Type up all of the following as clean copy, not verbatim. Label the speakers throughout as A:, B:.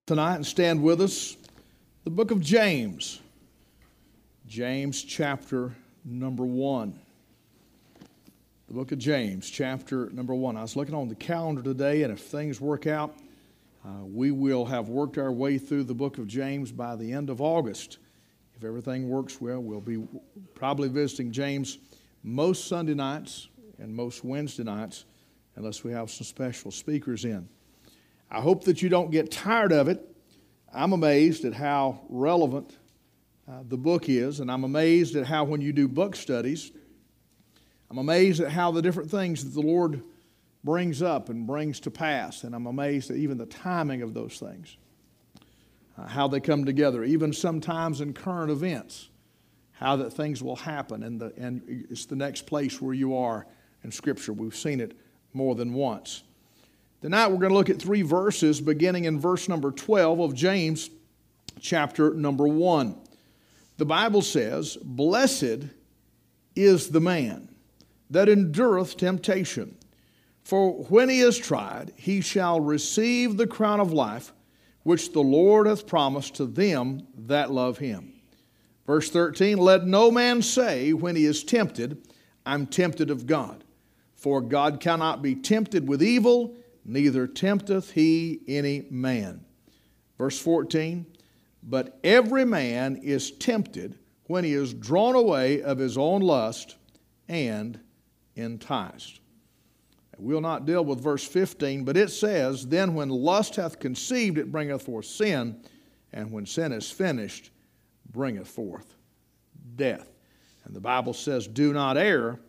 A: tonight and stand with us. The book of James. James chapter number 1. The book of James chapter number 1. I was looking on the calendar today, and if things work out, we will have worked our way through the book of James by the end of August. If everything works well, we'll be probably visiting James most Sunday nights and most Wednesday nights, unless we have some special speakers in. I hope that you don't get tired of it. I'm amazed at how relevant the book is, and I'm amazed at how when you do book studies, I'm amazed at how the different things that the Lord brings up and brings to pass, and I'm amazed at even the timing of those things, how they come together, even sometimes in current events, how that things will happen, and it's the next place where you are in Scripture. We've seen it more than once. Tonight we're going to look at 3 verses beginning in verse number 12 of James chapter number 1. The Bible says, "Blessed is the man that endureth temptation, for when he is tried, he shall receive the crown of life, which the Lord hath promised to them that love him." Verse 13, "Let no man say when he is tempted, I'm tempted of God. For God cannot be tempted with evil, neither tempteth he any man." Verse 14, "But every man is tempted when he is drawn away of his own lust and enticed." We'll not deal with verse 15, but it says, "Then when lust hath conceived, it bringeth forth sin, and when sin is finished, bringeth forth death." And the Bible says, "Do not err,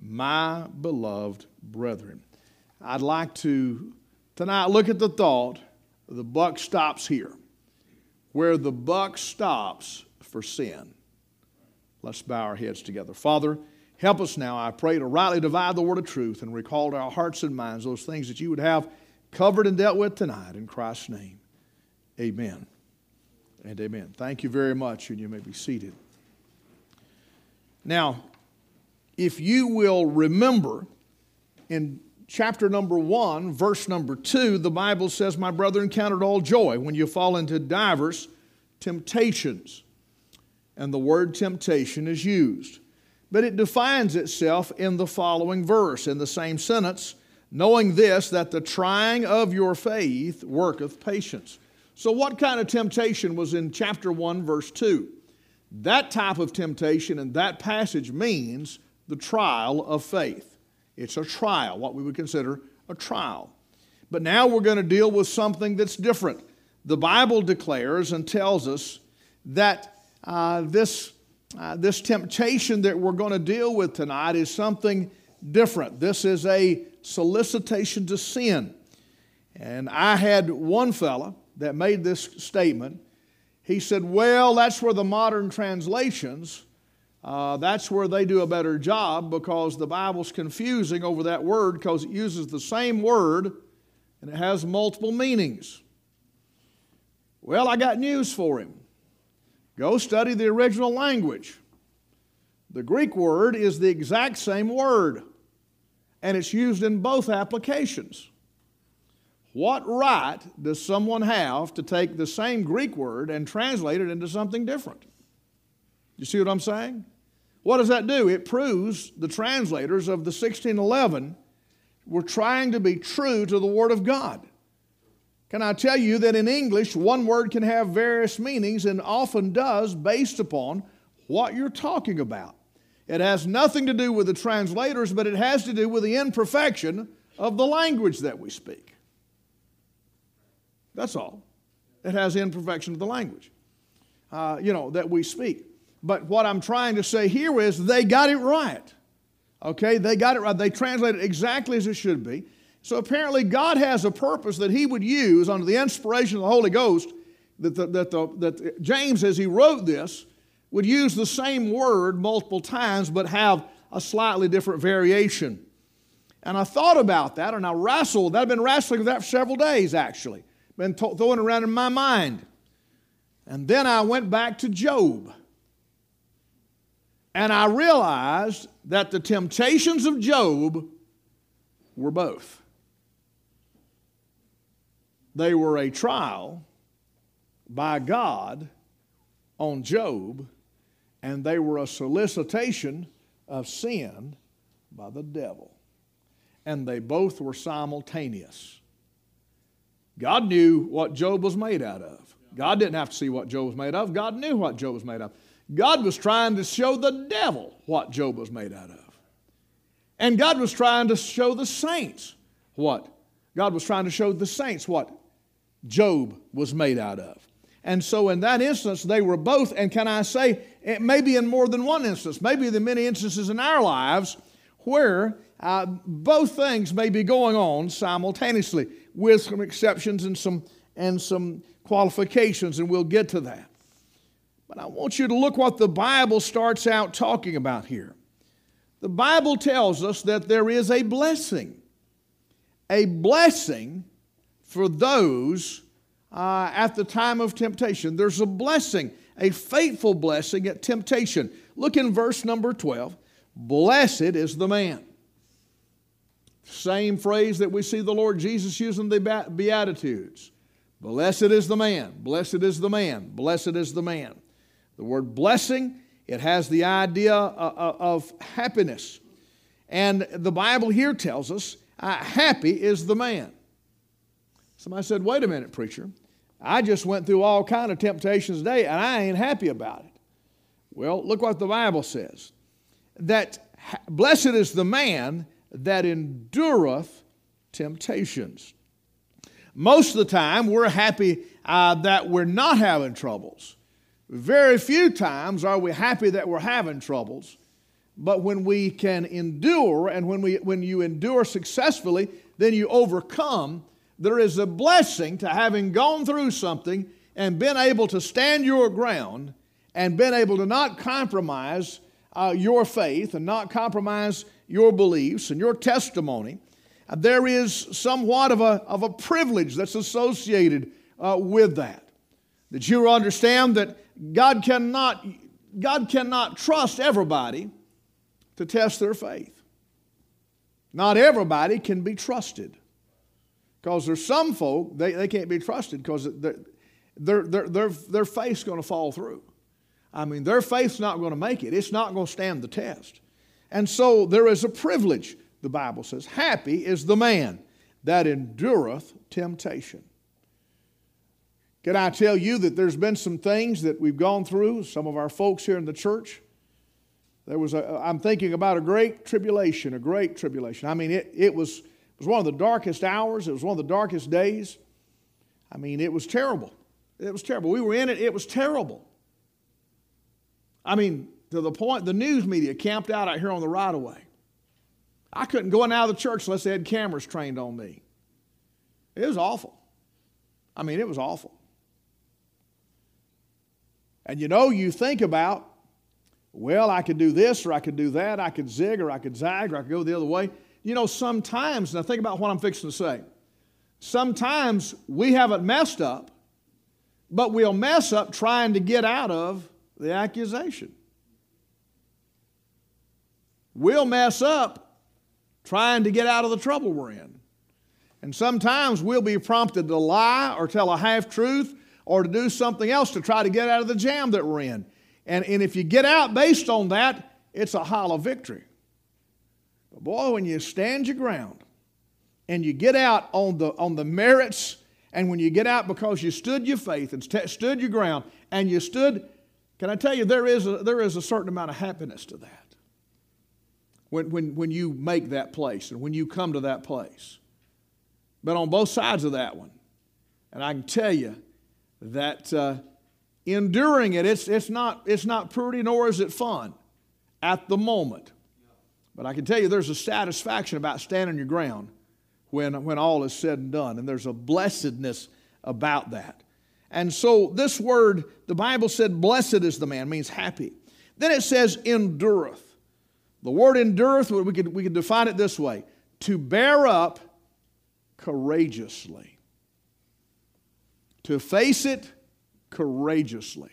A: my beloved brethren." I'd like to tonight look at the thought, the buck stops here. Where the buck stops for sin. Let's bow our heads together. Father, help us now, I pray, to rightly divide the word of truth and recall to our hearts and minds those things that you would have covered and dealt with tonight. In Christ's name, amen and amen. Thank you very much, and you may be seated. Now, if you will remember, in chapter number 1, verse number 2, the Bible says, "My brethren, count it all joy when you fall into divers temptations." And the word temptation is used. But it defines itself in the following verse, in the same sentence, "Knowing this, that the trying of your faith worketh patience." So what kind of temptation was in chapter 1, verse 2? That type of temptation in that passage means the trial of faith. It's a trial, what we would consider a trial. But now we're going to deal with something that's different. The Bible declares and tells us that this temptation that we're going to deal with tonight is something different. This is a solicitation to sin. And I had one fella that made this statement. He said, "Well, that's where the modern translations, that's where they do a better job, because the Bible's confusing over that word because it uses the same word and it has multiple meanings." Well, I got news for him. Go study the original language. The Greek word is the exact same word, and it's used in both applications. What right does someone have to take the same Greek word and translate it into something different? You see what I'm saying? What does that do? It proves the translators of the 1611 were trying to be true to the Word of God. Can I tell you that in English, one word can have various meanings, and often does, based upon what you're talking about. It has nothing to do with the translators, but it has to do with the imperfection of the language that we speak. That's all. It has the imperfection of the language, that we speak. But what I'm trying to say here is they got it right. Okay, they got it right. They translated it exactly as it should be. So apparently God has a purpose that he would use under the inspiration of the Holy Ghost, that James, as he wrote this, would use the same word multiple times but have a slightly different variation. And I thought about that, and I wrestled. I've been wrestling with that for several days, actually. Been throwing it around in my mind. And then I went back to Job. And I realized that the temptations of Job were both. They were a trial by God on Job, and they were a solicitation of sin by the devil. And they both were simultaneous. God knew what Job was made out of. God didn't have to see what Job was made of. God knew what Job was made of. God was trying to show the devil what Job was made out of. And God was trying to show the saints what? God was trying to show the saints what Job was made out of. And so in that instance, they were both, and can I say, it may be in more than one instance, maybe in many instances in our lives where both things may be going on simultaneously, with some exceptions and some qualifications, and we'll get to that. But I want you to look what the Bible starts out talking about here. The Bible tells us that there is a blessing for those at the time of temptation. There's a blessing, a faithful blessing at temptation. Look in verse number 12. Blessed is the man. Same phrase that we see the Lord Jesus use in the Beatitudes. Blessed is the man, blessed is the man, blessed is the man. The word blessing, it has the idea of happiness. And the Bible here tells us, happy is the man. Somebody said, wait a minute, preacher. I just went through all kind of temptations today, and I ain't happy about it. Well, look what the Bible says. That blessed is the man that endureth temptations. Most of the time, we're happy that we're not having troubles. Very few times are we happy that we're having troubles. But when we can endure, and when you endure successfully, then you overcome. There is a blessing to having gone through something and been able to stand your ground and been able to not compromise your faith and not compromise your beliefs and your testimony. There is somewhat of a privilege that's associated with that. That you understand that God cannot trust everybody to test their faith. Not everybody can be trusted. Because there's some folk, they can't be trusted because their faith's going to fall through. I mean, their faith's not going to make it. It's not going to stand the test. And so there is a privilege, the Bible says. Happy is the man that endureth temptation. Can I tell you that there's been some things that we've gone through, some of our folks here in the church. I'm thinking about a great tribulation. I mean, it was one of the darkest hours. It was one of the darkest days. I mean, it was terrible. It was terrible. We were in it. It was terrible. I mean, to the point the news media camped out here on the right-of-way. I couldn't go in and out of the church unless they had cameras trained on me. It was awful. I mean, it was awful. And you think about, well, I could do this or I could do that. I could zig or I could zag or I could go the other way. Sometimes, now think about what I'm fixing to say. Sometimes we haven't messed up, but we'll mess up trying to get out of the accusation. We'll mess up trying to get out of the trouble we're in. And sometimes we'll be prompted to lie or tell a half-truth or to do something else to try to get out of the jam that we're in. And if you get out based on that, it's a hollow victory. But boy, when you stand your ground and you get out on the merits, and when you get out because you stood your faith and stood your ground and you stood, can I tell you, there is a certain amount of happiness to that. When you make that place and when you come to that place. But on both sides of that one, and I can tell you that enduring it, it's not pretty nor is it fun at the moment. But I can tell you there's a satisfaction about standing your ground when all is said and done. And there's a blessedness about that. And so this word, the Bible said, blessed is the man, means happy. Then it says endureth. The word endureth, we could define it this way: to bear up courageously. To face it courageously.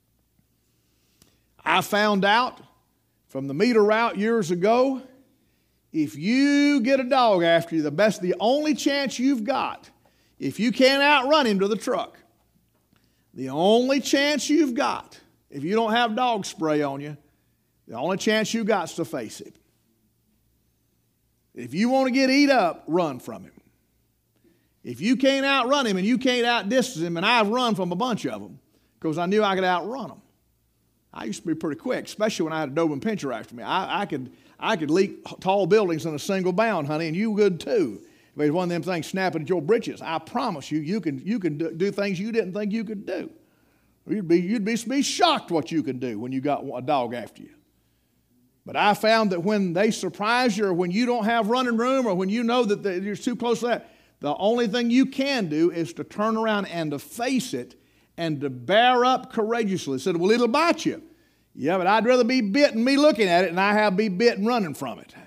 A: I found out from the meter route years ago, if you get a dog after you, the only chance you've got, if you can't outrun him to the truck, The only chance you've got, if you don't have dog spray on you, the only chance you got is to face him. If you want to get eat up, run from him. If you can't outrun him and you can't outdistance him, and I've run from a bunch of them because I knew I could outrun them. I used to be pretty quick, especially when I had a Doberman Pinscher after me. I could leap tall buildings in a single bound, honey, and you would too. If it's one of them things snapping at your britches, I promise you, you can do things you didn't think you could do. You'd be shocked what you can do when you got a dog after you. But I found that when they surprise you, or when you don't have running room, or when you know that you're too close to that, the only thing you can do is to turn around and to face it and to bear up courageously. Said, well, it'll bite you. Yeah, but I'd rather be bitten me looking at it than I have be bitten running from it.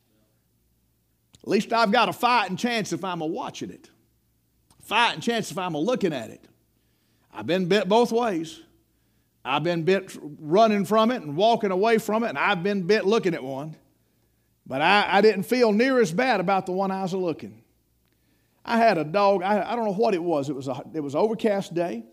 A: At least I've got a fighting chance if I'm watching it. Fighting chance if I'm looking at it. I've been bit both ways. I've been bit running from it and walking away from it, and I've been bit looking at one. But I didn't feel near as bad about the one I was looking. I had a dog, I don't know what it was. It was an overcast day.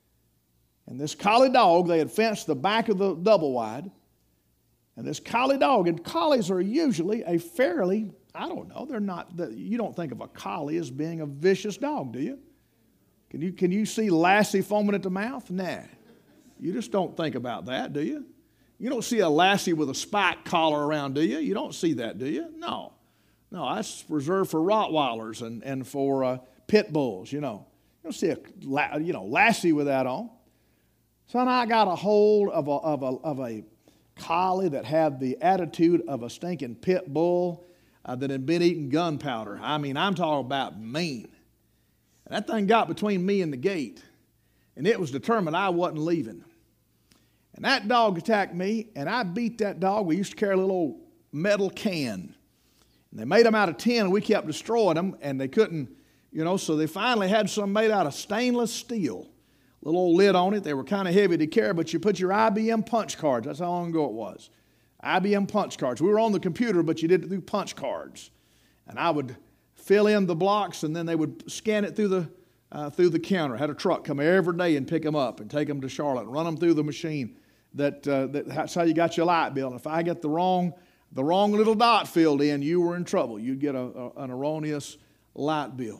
A: And this collie dog, they had fenced the back of the double wide. And this collie dog, and collies are usually a fairly, I don't know, they're not, you don't think of a collie as being a vicious dog, do you? Can you see Lassie foaming at the mouth? Nah. You just don't think about that, do you? You don't see a Lassie with a spike collar around, do you? You don't see that, do you? No. No, that's reserved for Rottweilers and for pit bulls, you know. You don't see a Lassie with that on. So I got a hold of a collie that had the attitude of a stinking pit bull that had been eating gunpowder. I mean, I'm talking about mean. And that thing got between me and the gate, and it was determined I wasn't leaving. And that dog attacked me, and I beat that dog. We used to carry a little old metal can. And they made them out of tin, and we kept destroying them, and they couldn't, so they finally had some made out of stainless steel. Little old lid on it. They were kind of heavy to carry, but you put your IBM punch cards. That's how long ago it was. IBM punch cards. We were on the computer, but you did it through punch cards. And I would fill in the blocks, and then they would scan it through the counter. I had a truck come every day and pick them up and take them to Charlotte and run them through the machine. That's how you got your light bill. And if I get the wrong little dot filled in, you were in trouble. You'd get an erroneous light bill.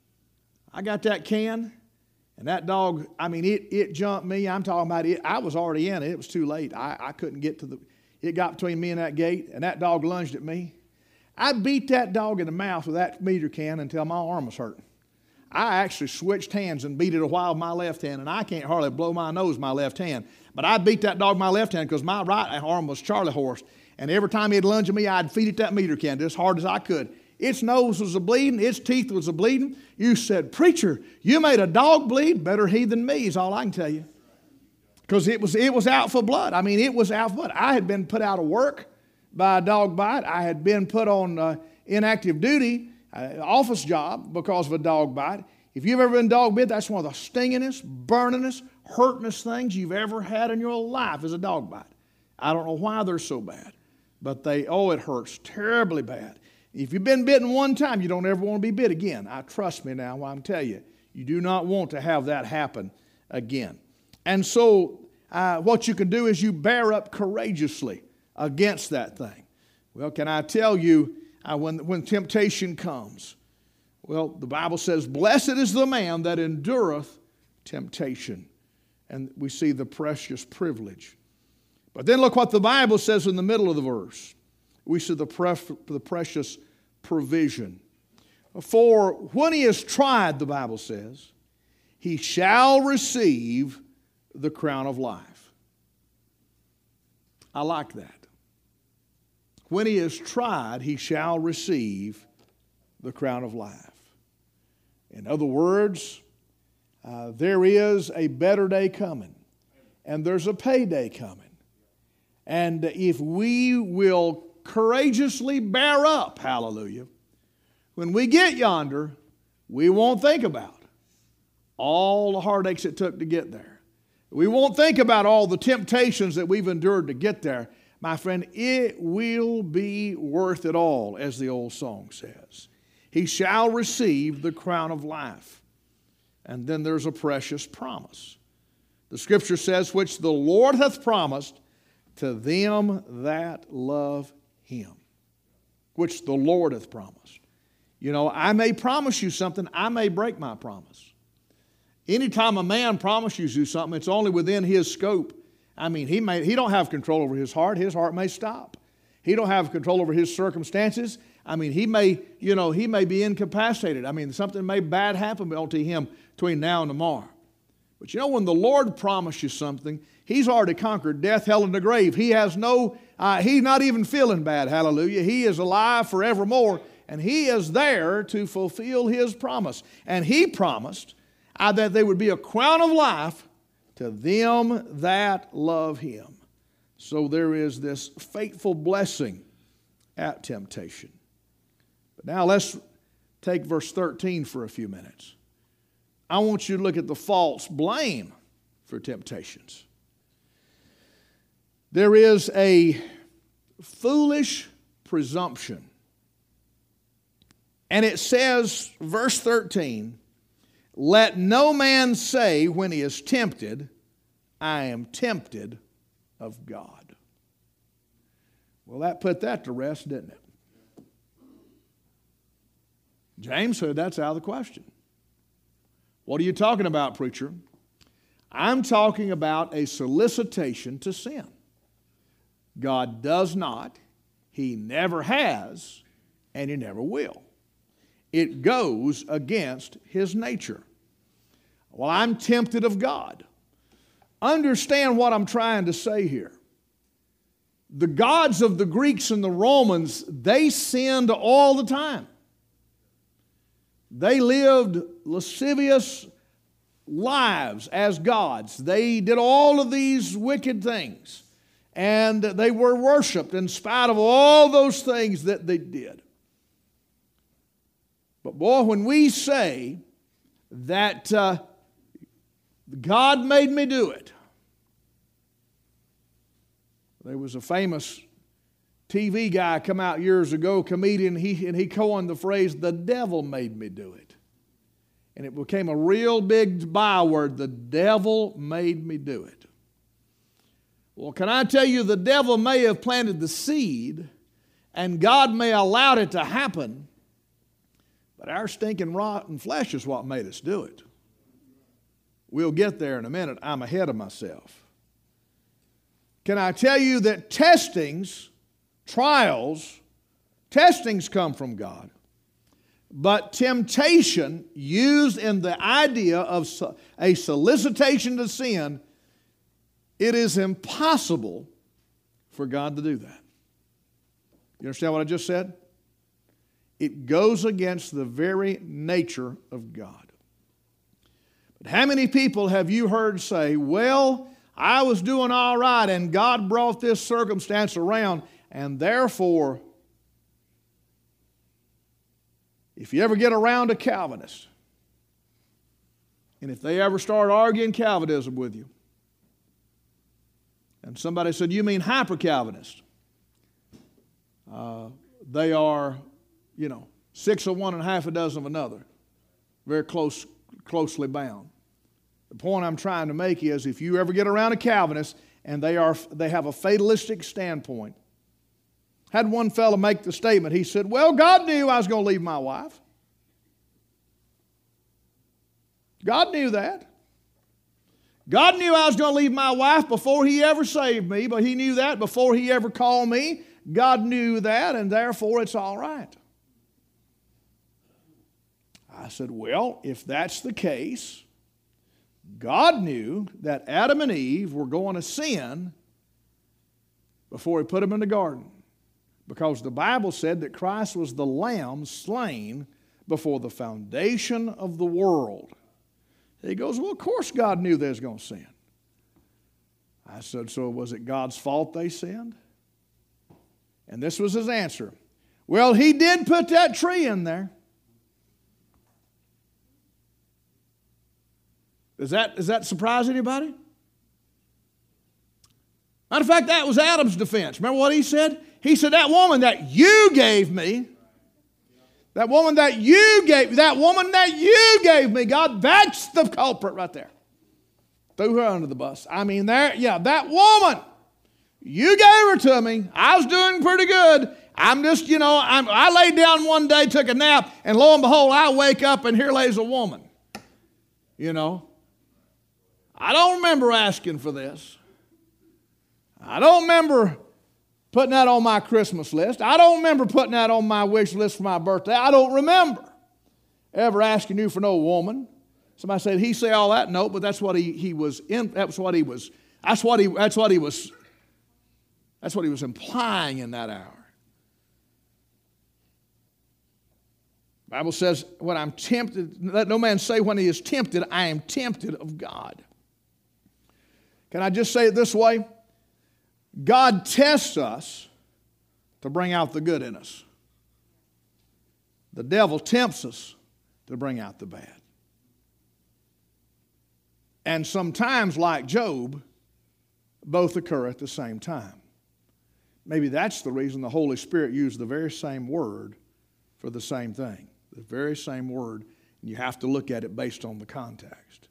A: I got that can, and that dog, I mean, it jumped me. I'm talking about it. I was already in it. It was too late. I couldn't get to it got between me and that gate, and that dog lunged at me. I beat that dog in the mouth with that meter can until my arm was hurting. I actually switched hands and beat it a while with my left hand, and I can't hardly blow my nose with my left hand. But I beat that dog with my left hand because my right arm was Charlie horse. And every time he'd lunge at me, I'd feed it that meter can as hard as I could. Its nose was a-bleeding. Its teeth was a-bleeding. You said, preacher, you made a dog bleed? Better he than me is all I can tell you. Because it was out for blood. I mean, it was out for blood. I had been put out of work by a dog bite. I had been put on inactive duty, office job, because of a dog bite. If you've ever been dog bit, that's one of the stingingest, burningest, hurtingest things you've ever had in your life is a dog bite. I don't know why they're so bad, but it hurts terribly bad. If you've been bitten one time, you don't ever want to be bit again. Trust me now, I'm telling you, you do not want to have that happen again. And so what you can do is you bear up courageously against that thing. Well, can I tell you, when temptation comes, well, the Bible says, blessed is the man that endureth temptation. And we see the precious privilege. But then look what the Bible says in the middle of the verse. We see the precious provision. For when he is tried, the Bible says, he shall receive the crown of life. I like that. When he is tried, he shall receive the crown of life. In other words, there is a better day coming, and there's a payday coming. And if we will courageously bear up, hallelujah, when we get yonder, we won't think about all the heartaches it took to get there. We won't think about all the temptations that we've endured to get there. My friend, it will be worth it all, as the old song says. He shall receive the crown of life. And then there's a precious promise. The Scripture says, which the Lord hath promised to them that love Him. Which the Lord hath promised. You know, I may promise you something, I may break my promise. Anytime a man promises you something, it's only within his scope. I mean, he don't have control over his heart may stop. He don't have control over his circumstances. I mean, he may be incapacitated. I mean, something may bad happen to him between now and tomorrow. But you know, when the Lord promised you something, He's already conquered death, hell, and the grave. He has He's not even feeling bad, hallelujah. He is alive forevermore, and He is there to fulfill His promise. And He promised that there would be a crown of life to them that love Him. So there is this fateful blessing at temptation. But now let's take verse 13 for a few minutes. I want you to look at the false blame for temptations. There is a foolish presumption. And it says, verse 13, let no man say when he is tempted, I am tempted of God. Well, that put that to rest, didn't it? James said that's out of the question. What are you talking about, preacher? I'm talking about a solicitation to sin. God does not, He never has, and He never will. It goes against His nature. Well, I'm tempted of God. Understand what I'm trying to say here. The gods of the Greeks and the Romans, they sinned all the time. They lived lascivious lives as gods. They did all of these wicked things. And they were worshiped in spite of all those things that they did. But boy, when we say that God made me do it. There was a famous TV guy come out years ago, comedian, and he coined the phrase, the devil made me do it. And it became a real big byword, the devil made me do it. Well, can I tell you, the devil may have planted the seed, and God may have allowed it to happen, but our stinking rotten flesh is what made us do it. We'll get there in a minute. I'm ahead of myself. Can I tell you that testings come from God, but temptation used in the idea of a solicitation to sin, it is impossible for God to do that. You understand what I just said? It goes against the very nature of God. But how many people have you heard say, well, I was doing all right and God brought this circumstance around, and therefore, if you ever get around a Calvinist, and if they ever start arguing Calvinism with you, and somebody said, you mean hyper-Calvinist? They are, 6 of one and half a dozen of another. Very closely bound. The point I'm trying to make is if you ever get around a Calvinist and they have a fatalistic standpoint. Had one fellow make the statement, he said, well, God knew I was going to leave my wife. God knew that. God knew I was going to leave my wife before He ever saved me, but He knew that before He ever called me. God knew that, and therefore it's all right. I said, well, if that's the case, God knew that Adam and Eve were going to sin before He put them in the garden, because the Bible said that Christ was the lamb slain before the foundation of the world. He goes, well, of course God knew they was going to sin. I said, so was it God's fault they sinned? And this was his answer. Well, He did put that tree in there. Does that surprise anybody? Matter of fact, that was Adam's defense. Remember what he said? He said, that woman that you gave me, that woman that you gave me, God, that's the culprit right there. Threw her under the bus. I mean, that woman, you gave her to me. I was doing pretty good. I'm just, I laid down one day, took a nap, and lo and behold, I wake up and here lays a woman. I don't remember asking for this. I don't remember putting that on my Christmas list. I don't remember putting that on my wish list for my birthday. I don't remember ever asking you for no woman. Somebody said, he say all that? No, but that's what he was implying in that hour. The Bible says, when I'm tempted, let no man say when he is tempted, I am tempted of God. Can I just say it this way? God tests us to bring out the good in us. The devil tempts us to bring out the bad. And sometimes, like Job, both occur at the same time. Maybe that's the reason the Holy Spirit used the very same word for the same thing. The very same word, and you have to look at it based on the context.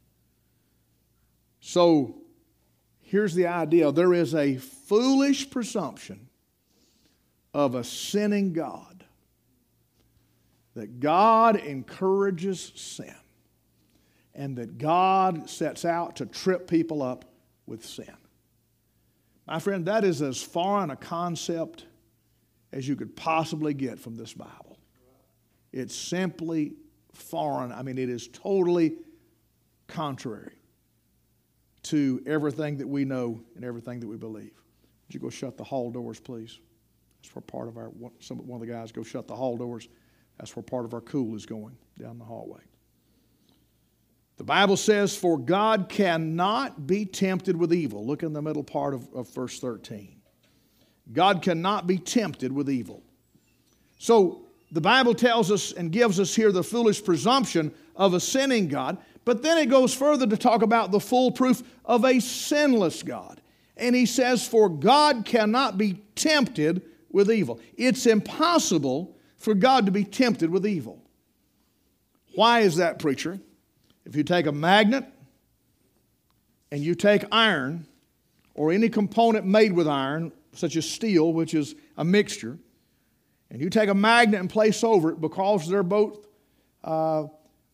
A: So, here's the idea. There is a foolish presumption of a sinning God, that God encourages sin, and that God sets out to trip people up with sin. My friend, that is as foreign a concept as you could possibly get from this Bible. It's simply foreign. I mean, it is totally contrary to everything that we know and everything that we believe. Would you go shut the hall doors, please? That's where part of one of the guys go shut the hall doors. That's where part of our cool is going, down the hallway. The Bible says, for God cannot be tempted with evil. Look in the middle part of verse 13. God cannot be tempted with evil. So, the Bible tells us and gives us here the foolish presumption of a sinning God, but then it goes further to talk about the full proof of a sinless God. And he says, for God cannot be tempted with evil. It's impossible for God to be tempted with evil. Why is that, preacher? If you take a magnet and you take iron or any component made with iron, such as steel, which is a mixture, and you take a magnet and place over it, because they're both have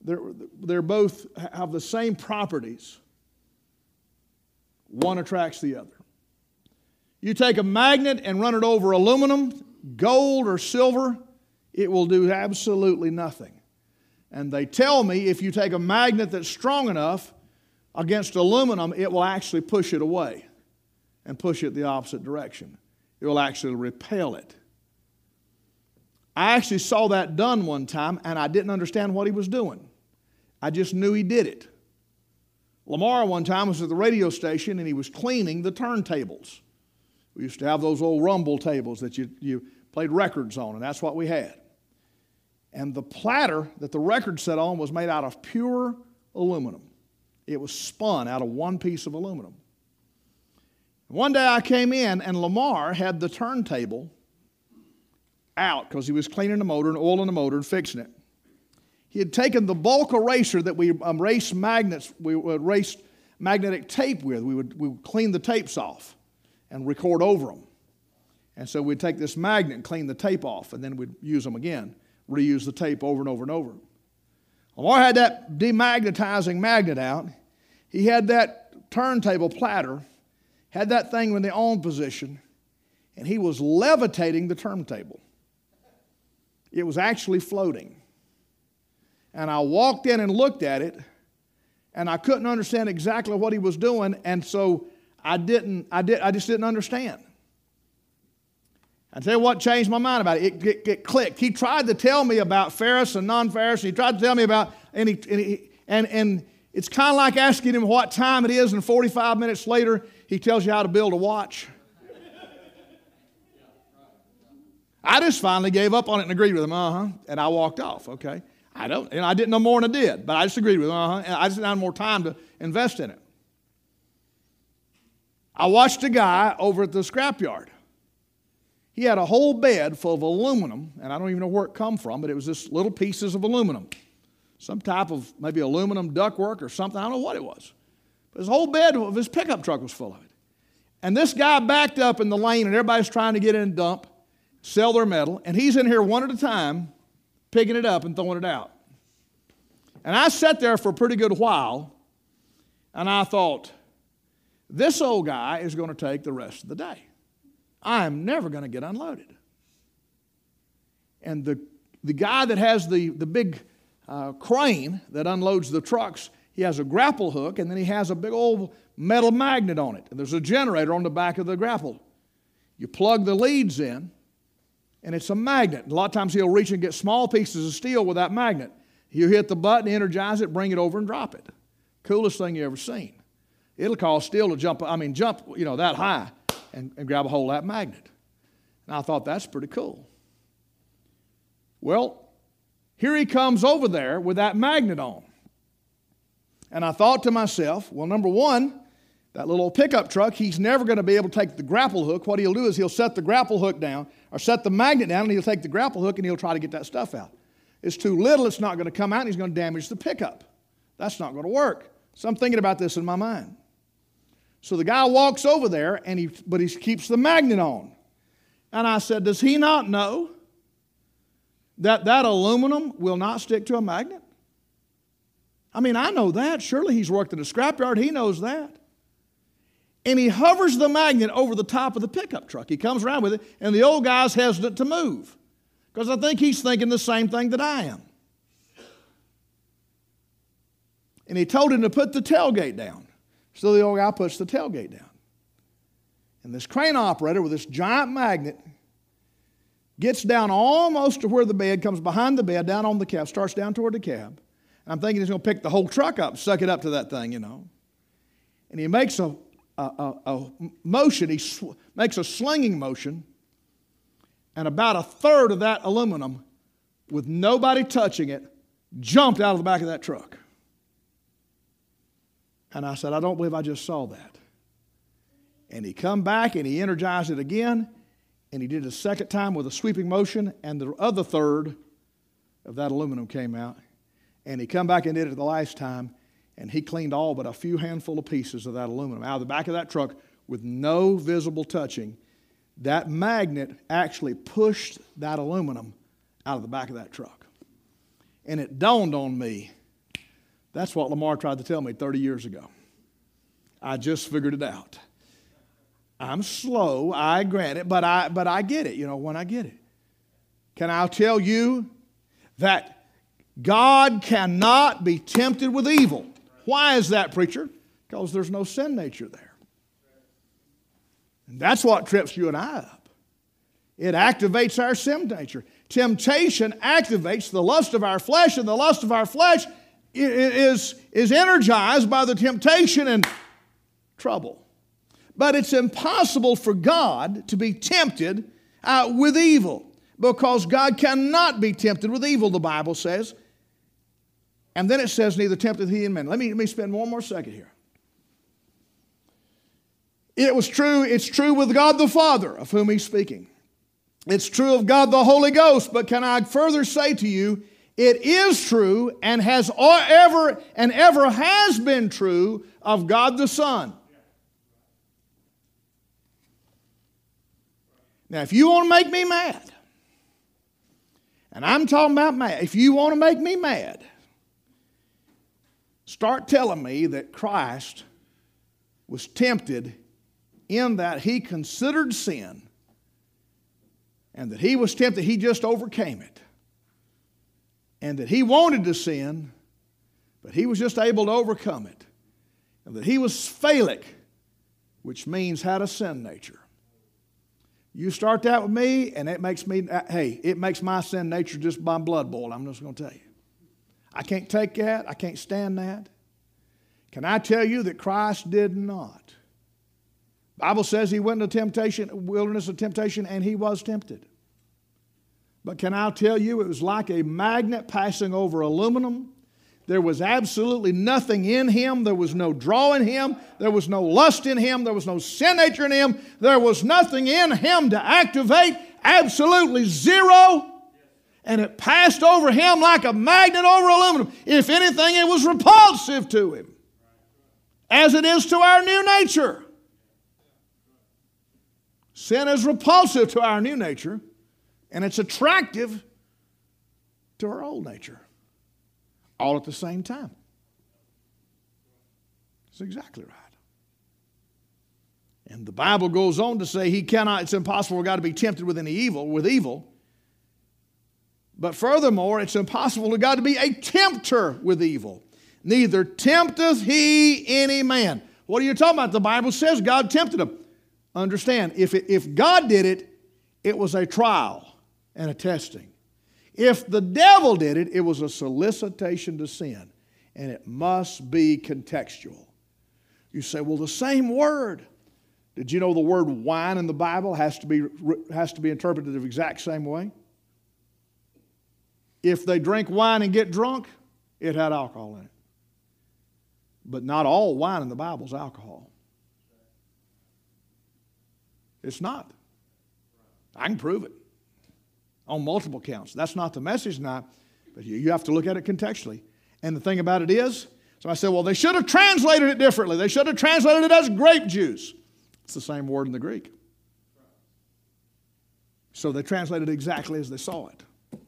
A: the same properties, one attracts the other. You take a magnet and run it over aluminum, gold, or silver, it will do absolutely nothing. And they tell me if you take a magnet that's strong enough against aluminum, it will actually push it away and push it the opposite direction. It will actually repel it. I actually saw that done one time, and I didn't understand what he was doing. I just knew he did it. Lamar one time was at the radio station, and he was cleaning the turntables. We used to have those old rumble tables that you played records on, and that's what we had. And the platter that the record set on was made out of pure aluminum. It was spun out of one piece of aluminum. One day I came in, and Lamar had the turntable out because he was cleaning the motor and oiling the motor and fixing it. He had taken the bulk eraser that we erased magnetic tape with. We would clean the tapes off and record over them. And so we'd take this magnet and clean the tape off, and then we'd use them again, reuse the tape over and over and over. Lamar had that demagnetizing magnet out. He had that turntable platter, had that thing in the on position, and he was levitating the turntable. It was actually floating. And I walked in and looked at it, and I couldn't understand exactly what he was doing, and so I just didn't understand. I tell you what changed my mind about it. It clicked. He tried to tell me about ferrous and non-ferrous. He tried to tell me about and it's kind of like asking him what time it is, and 45 minutes later he tells you how to build a watch. I just finally gave up on it and agreed with him, and I walked off. Okay, I didn't know more than I did, but I just agreed with him, and I just didn't have more time to invest in it. I watched a guy over at the scrapyard. He had a whole bed full of aluminum, and I don't even know where it come from, but it was just little pieces of aluminum. Some type of maybe aluminum ductwork or something. I don't know what it was. But his whole bed of his pickup truck was full of it. And this guy backed up in the lane, and everybody's trying to get in and dump, sell their metal, and he's in here one at a time, picking it up and throwing it out. And I sat there for a pretty good while, and I thought, this old guy is going to take the rest of the day. I am never going to get unloaded. And the guy that has the big crane that unloads the trucks, he has a grapple hook, and then he has a big old metal magnet on it. And there's a generator on the back of the grapple. You plug the leads in, and it's a magnet. A lot of times he'll reach and get small pieces of steel with that magnet. You hit the button, energize it, bring it over and drop it. Coolest thing you ever seen. It'll cause steel to jump that high and grab a hold of that magnet. And I thought, that's pretty cool. Well, here he comes over there with that magnet on. And I thought to myself, well, number one, that little pickup truck, he's never going to be able to take the grapple hook. What he'll do is he'll set the grapple hook down, or set the magnet down, and he'll take the grapple hook and he'll try to get that stuff out. It's too little, it's not going to come out, and he's going to damage the pickup. That's not going to work. So I'm thinking about this in my mind. So the guy walks over there, but he keeps the magnet on. And I said, does he not know that aluminum will not stick to a magnet? I mean, I know that. Surely he's worked in a scrapyard. He knows that. And he hovers the magnet over the top of the pickup truck. He comes around with it, and the old guy's hesitant to move because I think he's thinking the same thing that I am. And he told him to put the tailgate down. So the old guy puts the tailgate down. And this crane operator with this giant magnet gets down almost to where the bed, comes behind the bed, down on the cab, starts down toward the cab. And I'm thinking he's going to pick the whole truck up, suck it up to that thing, And he makes a motion, makes a slinging motion, and about a third of that aluminum, with nobody touching it, jumped out of the back of that truck. And I said, I don't believe I just saw that. And he come back and he energized it again, and he did it a second time with a sweeping motion, and the other third of that aluminum came out. And he come back and did it the last time, and he cleaned all but a few handful of pieces of that aluminum out of the back of that truck with no visible touching. That magnet actually pushed that aluminum out of the back of that truck. And it dawned on me, that's what Lamar tried to tell me 30 years ago. I just figured it out. I'm slow, I grant it, but I get it, when I get it. Can I tell you that God cannot be tempted with evil? Why is that, preacher? Because there's no sin nature there. And that's what trips you and I up. It activates our sin nature. Temptation activates the lust of our flesh, and the lust of our flesh is energized by the temptation and trouble. But it's impossible for God to be tempted with evil, because God cannot be tempted with evil, the Bible says. And then it says, neither tempteth he in man. Let me spend one more second here. It's true with God the Father, of whom he's speaking. It's true of God the Holy Ghost, but can I further say to you, it is true and ever has been true of God the Son. Now, if you want to make me mad, and I'm talking about mad, if you want to make me mad, start telling me that Christ was tempted in that he considered sin, and that he was tempted, he just overcame it. And that he wanted to sin, but he was just able to overcome it. And that he was philic, which means had a sin nature. You start that with me, and it makes my sin nature just my blood boil. I'm just going to tell you. I can't take that. I can't stand that. Can I tell you that Christ did not? The Bible says he went into wilderness of temptation, and he was tempted. But can I tell you, it was like a magnet passing over aluminum. There was absolutely nothing in him. There was no draw in him. There was no lust in him. There was no sin nature in him. There was nothing in him to activate. Absolutely zero. And it passed over him like a magnet over aluminum. If anything, it was repulsive to him. as it is to our new nature. Sin is repulsive to our new nature, and it's attractive to our old nature, all at the same time. That's exactly right. And the Bible goes on to say it's impossible for God to be tempted with evil. But furthermore, it's impossible for God to be a tempter with evil. Neither tempteth he any man. What are you talking about? The Bible says God tempted him. Understand, if God did it, it was a trial and a testing. If the devil did it, it was a solicitation to sin. And it must be contextual. You say, well, the same word. Did you know the word wine in the Bible has to be interpreted the exact same way? If they drink wine and get drunk, it had alcohol in it. But not all wine in the Bible is alcohol. It's not. I can prove it on multiple counts. That's not the message tonight, but you have to look at it contextually. And the thing about it is, so I said, well, they should have translated it differently. They should have translated it as grape juice. It's the same word in the Greek. So they translated it exactly as they saw it.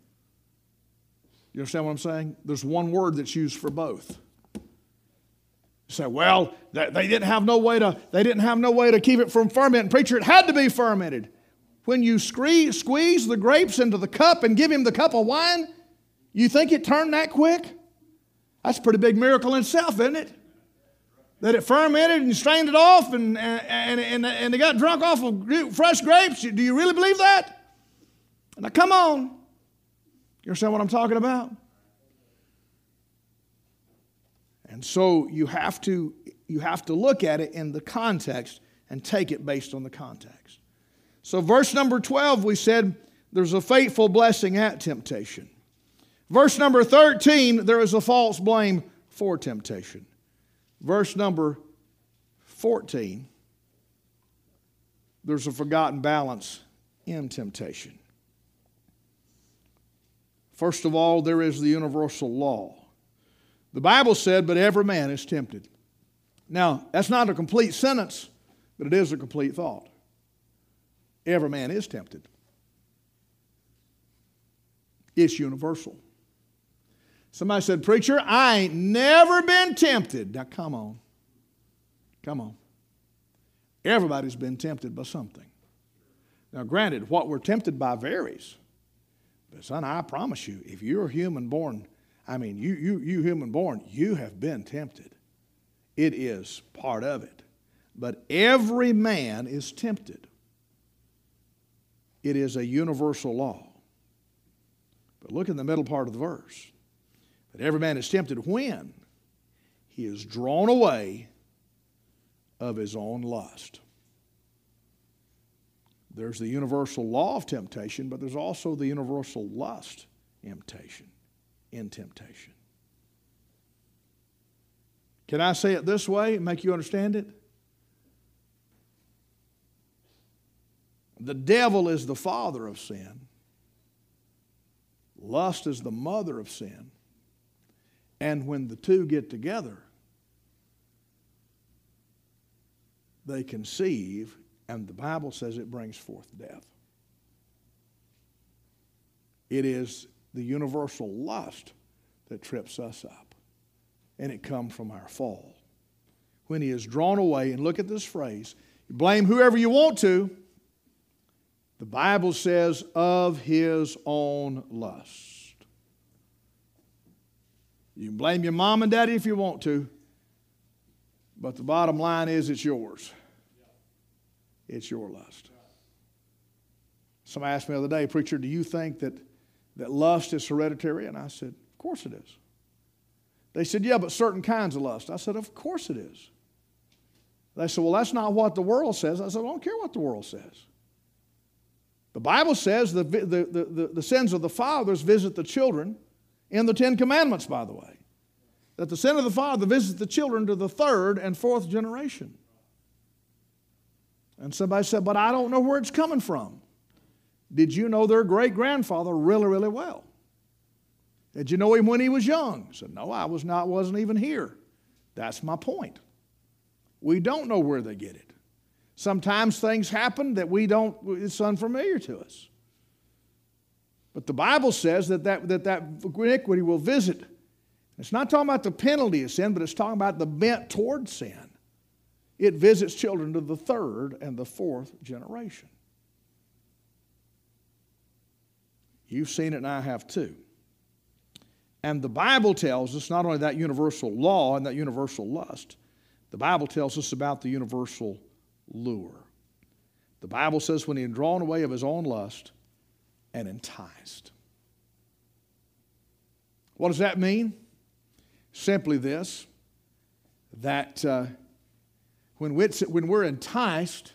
A: You understand what I'm saying? There's one word that's used for both. You say, well, they didn't have no way to keep it from fermenting. Preacher, it had to be fermented. When you squeeze the grapes into the cup and give him the cup of wine, you think it turned that quick? That's a pretty big miracle in itself, isn't it? That it fermented and strained it off and they got drunk off of fresh grapes. Do you really believe that? Now, come on. You understand what I'm talking about? And so you have to look at it in the context and take it based on the context. So verse number 12, we said there's a fateful blessing at temptation. Verse number 13, there is a false blame for temptation. Verse number 14, there's a forgotten balance in temptation. First of all, there is the universal law. The Bible said, but every man is tempted. Now, that's not a complete sentence, but it is a complete thought. Every man is tempted. It's universal. Somebody said, preacher, I ain't never been tempted. Now, come on. Come on. Everybody's been tempted by something. Now, granted, what we're tempted by varies. But, son, I promise you, if you're human born, you human born, you have been tempted. It is part of it. But every man is tempted. It is a universal law. But look in the middle part of the verse. That every man is tempted when he is drawn away of his own lust. There's the universal law of temptation, but there's also the universal lust in temptation. Can I say it this way and make you understand it? The devil is the father of sin. Lust is the mother of sin. And when the two get together, they conceive, and the Bible says it brings forth death. It is the universal lust that trips us up, and it comes from our fall. When he is drawn away, and look at this phrase, you blame whoever you want to, the Bible says, of his own lust. You can blame your mom and daddy if you want to, but the bottom line is it's yours. It's your lust. Somebody asked me the other day, preacher, do you think that lust is hereditary? And I said, of course it is. They said, yeah, but certain kinds of lust. I said, of course it is. They said, well, that's not what the world says. I said, I don't care what the world says. The Bible says the sins of the fathers visit the children in the Ten Commandments, by the way. That the sin of the father visits the children to the third and fourth generation. And somebody said, but I don't know where it's coming from. Did you know their great-grandfather really, really well? Did you know him when he was young? I said, no, I wasn't even here. That's my point. We don't know where they get it. Sometimes things happen that it's unfamiliar to us. But the Bible says that iniquity will visit. It's not talking about the penalty of sin, but it's talking about the bent toward sin. It visits children to the third and the fourth generation. You've seen it and I have too. And the Bible tells us not only that universal law and that universal lust, the Bible tells us about the universal lure. The Bible says when he had drawn away of his own lust and enticed. What does that mean? Simply this, that when we're enticed,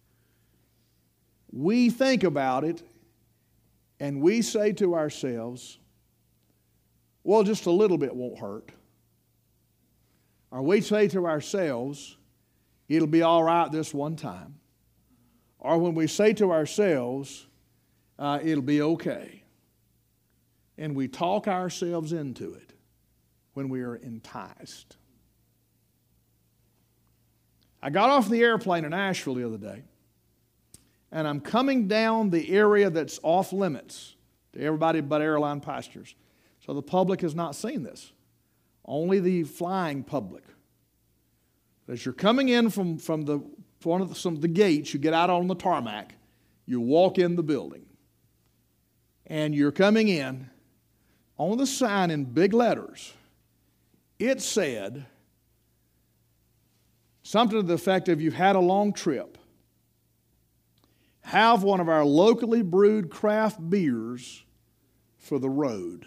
A: we think about it and we say to ourselves, well, just a little bit won't hurt. Or we say to ourselves, it'll be all right this one time. Or when we say to ourselves, it'll be okay. And we talk ourselves into it when we are enticed. I got off the airplane in Asheville the other day, and I'm coming down the area that's off limits to everybody but airline passengers. So the public has not seen this. Only the flying public. As you're coming in from one of the gates, you get out on the tarmac, you walk in the building, and you're coming in, on the sign in big letters, it said something to the effect of, you've had a long trip. Have one of our locally brewed craft beers for the road.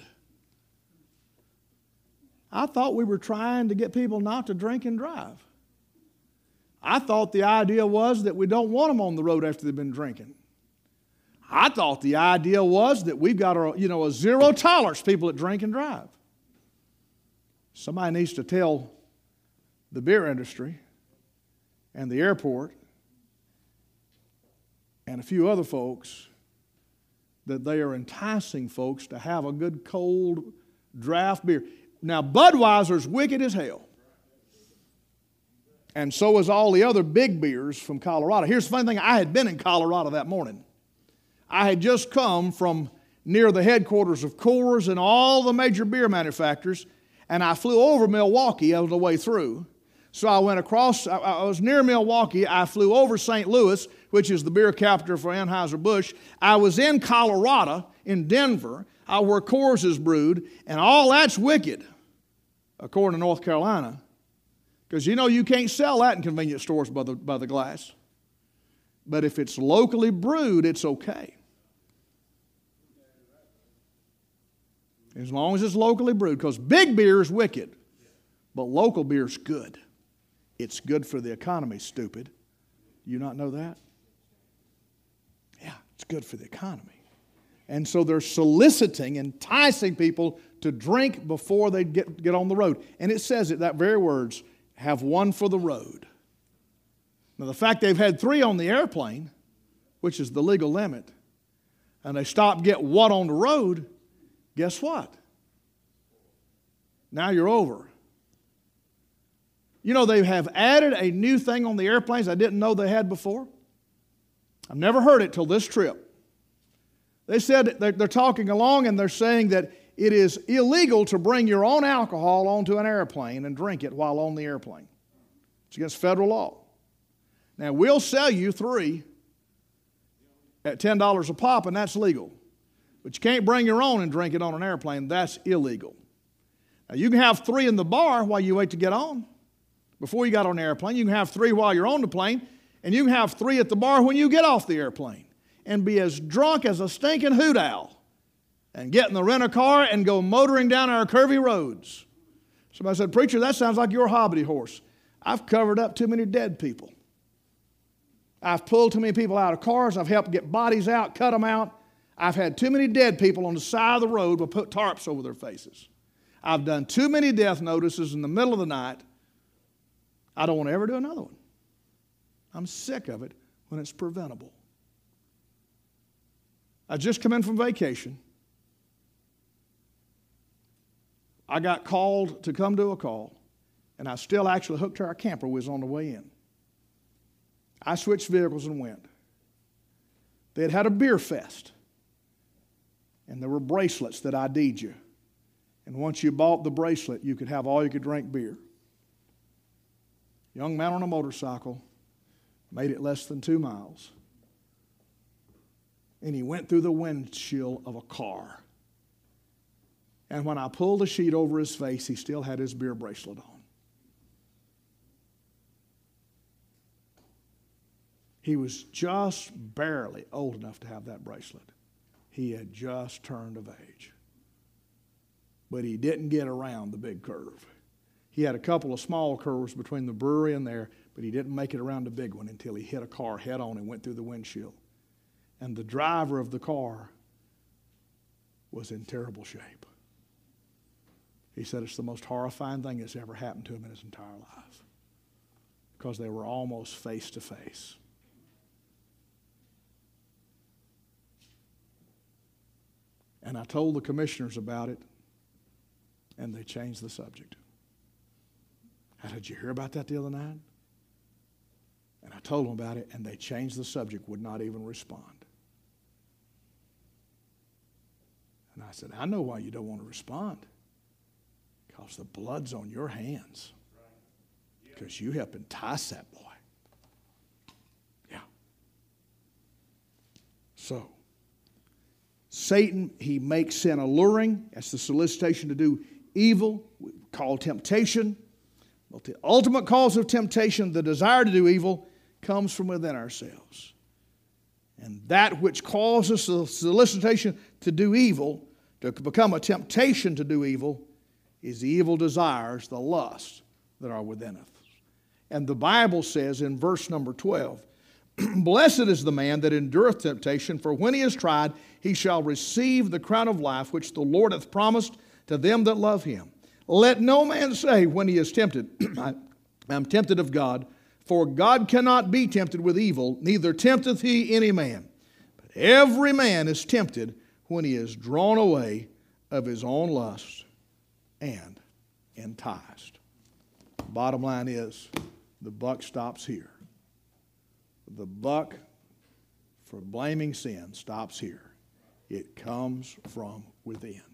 A: I thought we were trying to get people not to drink and drive. I thought the idea was that we don't want them on the road after they've been drinking. I thought the idea was that we've got a zero tolerance people that drink and drive. Somebody needs to tell the beer industry and the airport and a few other folks that they are enticing folks to have a good cold draft beer. Now, Budweiser's wicked as hell. And so is all the other big beers from Colorado. Here's the funny thing. I had been in Colorado that morning. I had just come from near the headquarters of Coors and all the major beer manufacturers, and I flew over Milwaukee on the way through. So I went across, I was near Milwaukee. I flew over St. Louis, which is the beer capital for Anheuser-Busch. I was in Colorado, in Denver, where Coors is brewed, and all that's wicked, according to North Carolina. Because you can't sell that in convenience stores by the glass. But if it's locally brewed, it's okay. As long as it's locally brewed. Because big beer is wicked, but local beer is good. It's good for the economy, stupid. Do you not know that? Yeah, it's good for the economy. And so they're soliciting, enticing people to drink before they get on the road. And it says it, that very words, have one for the road. Now, the fact they've had 3 on the airplane, which is the legal limit, and they stop get one on the road, guess what? Now you're over. They have added a new thing on the airplanes I didn't know they had before. I've never heard it till this trip. They said they're talking along and they're saying that it is illegal to bring your own alcohol onto an airplane and drink it while on the airplane. It's against federal law. Now, we'll sell you 3 at $10 a pop, and that's legal. But you can't bring your own and drink it on an airplane. That's illegal. Now, you can have 3 in the bar while you wait to get on. Before you got on the airplane, you can have 3 while you're on the plane, and you can have 3 at the bar when you get off the airplane and be as drunk as a stinking hoot owl and get in the rent-a-car and go motoring down our curvy roads. Somebody said, "Preacher, that sounds like your hobby horse." I've covered up too many dead people. I've pulled too many people out of cars. I've helped get bodies out, cut them out. I've had too many dead people on the side of the road but put tarps over their faces. I've done too many death notices in the middle of the night. I don't want to ever do another one. I'm sick of it when it's preventable. I just come in from vacation. I got called to come to a call. And I still actually hooked to our camper. We was on the way in. I switched vehicles and went. They had had a beer fest. And there were bracelets that ID'd you. And once you bought the bracelet, you could have all you could drink beer. Young man on a motorcycle made it less than 2 miles. And he went through the windshield of a car. And when I pulled the sheet over his face, he still had his beer bracelet on. He was just barely old enough to have that bracelet. He had just turned of age. But he didn't get around the big curve. He had a couple of small curves between the brewery and there, but he didn't make it around the big one until he hit a car head on and went through the windshield. And the driver of the car was in terrible shape. He said it's the most horrifying thing that's ever happened to him in his entire life, because they were almost face to face. And I told the commissioners about it, and they changed the subject. How did you hear about that the other night? And I told them about it, and they changed the subject, would not even respond. And I said, I know why you don't want to respond. Because the blood's on your hands. Because you helped entice that boy. Yeah. So, Satan, he makes sin alluring. That's the solicitation to do evil, called temptation. But the ultimate cause of temptation, the desire to do evil, comes from within ourselves. And that which causes the solicitation to do evil, to become a temptation to do evil, is the evil desires, the lusts that are within us. And the Bible says in verse number 12, Blessed is the man that endureth temptation, for when he is tried, he shall receive the crown of life which the Lord hath promised to them that love him. Let no man say when he is tempted, I am tempted of God, for God cannot be tempted with evil, neither tempteth he any man. But every man is tempted when he is drawn away of his own lust and enticed. Bottom line is, the buck stops here. The buck for blaming sin stops here. It comes from within.